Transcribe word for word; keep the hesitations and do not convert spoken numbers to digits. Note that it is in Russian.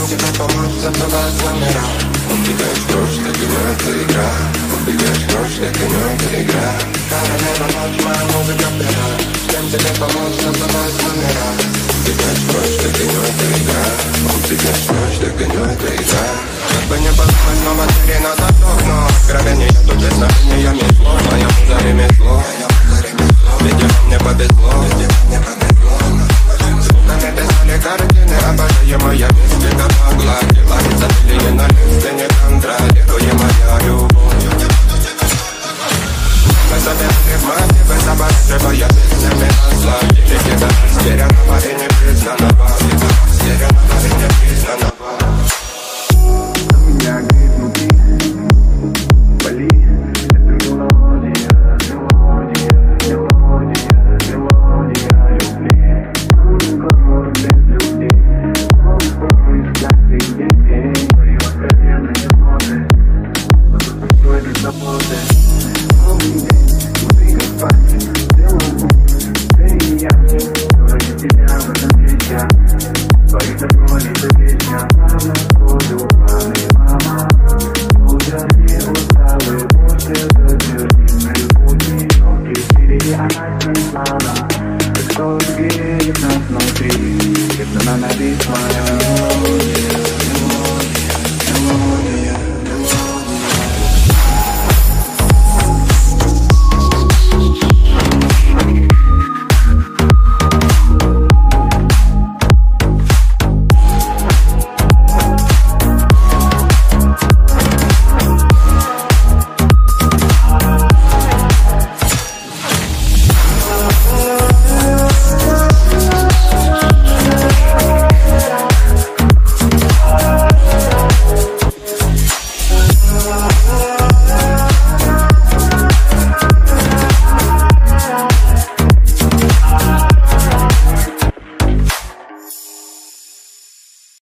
тебе помочь забывать номера. Убегаешь прочь, так и не это игра. Убегаешь прочь, так и не это игра. Параллельно ночь, моя музыка пера. С кем тебе помочь забывать номера. Убегаешь прочь, так и не это игра. Убегаешь прочь, так и не это игра. Как бы не подумать, снова двери на заток, но откровения тут без знаниями сложно.